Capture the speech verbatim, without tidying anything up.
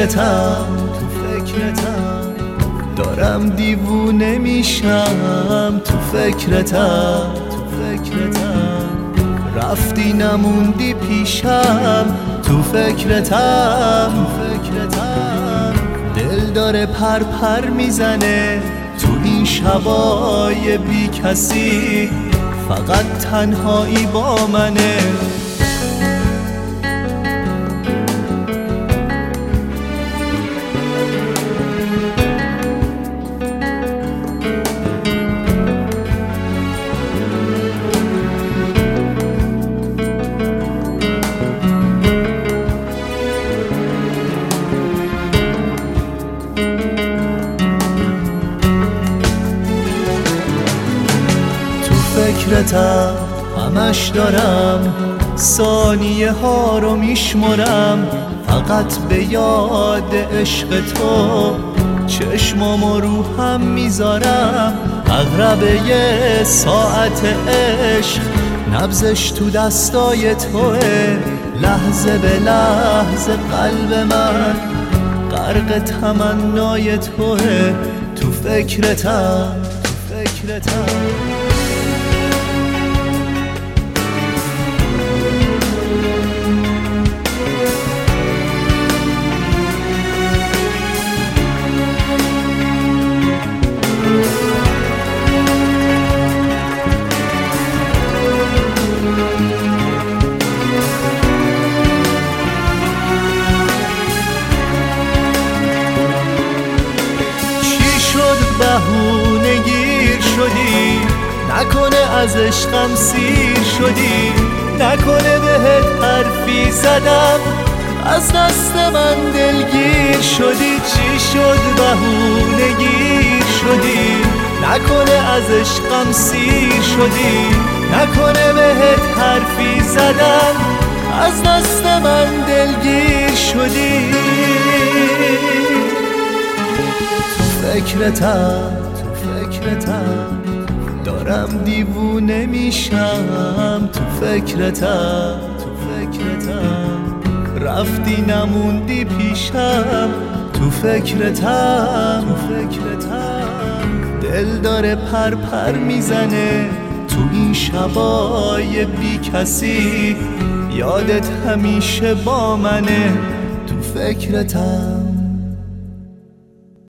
فکرتم تو فکرتم دارم دیوونه میشم تو فکرتم تو فکرتم رفتی نموندی پیشم تو فکرتم تو فکرتم دل داره پر پر میزنه تو این شبای بی کسی فقط تنهایی با منه فکرتم همش دارم ثانیه ها رو میشمرم فقط به یاد عشق تو چشمامو رو هم میذارم عقربه یه ساعت عشق نبضش تو دستای توه لحظه به لحظه قلب من غرق تمنای توه تو فکرتم تو فکرتم بهونه گیر شدی نکنه از عشقم سیر شدی نکنه بهت حرفی زدم از دست من دلگیر شدی چی شد بهونه گیر شدی نکنه از عشقم سیر شدی نکنه بهت حرفی زدم از دست من دلگیر شدی فکرتم تو فکرتم دارم دیوونه میشم تو فکرتم تو فکرتم رفتی نموندی پیشم تو فکرتم تو فکرتم دل داره پر پر میزنه تو این شبای بی کسی یادت همیشه با منه تو فکرتم